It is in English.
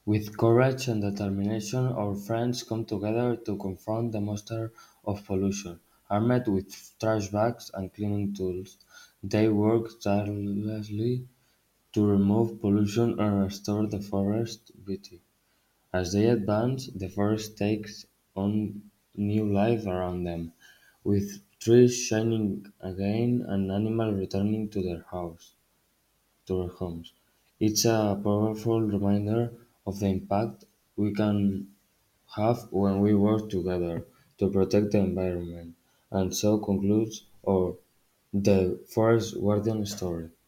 With courage and determination, our friends come together to confront the monster of pollution. Armed with trash bags and cleaning tools, they work tirelessly to remove pollution and restore the forest beauty. As they advance, the forest takes on new life around them, with trees shining again and animals returning to their homes. It's a powerful reminder of the impact we can have when we work together to protect the environment. And so concludes our The Forest Guardian story.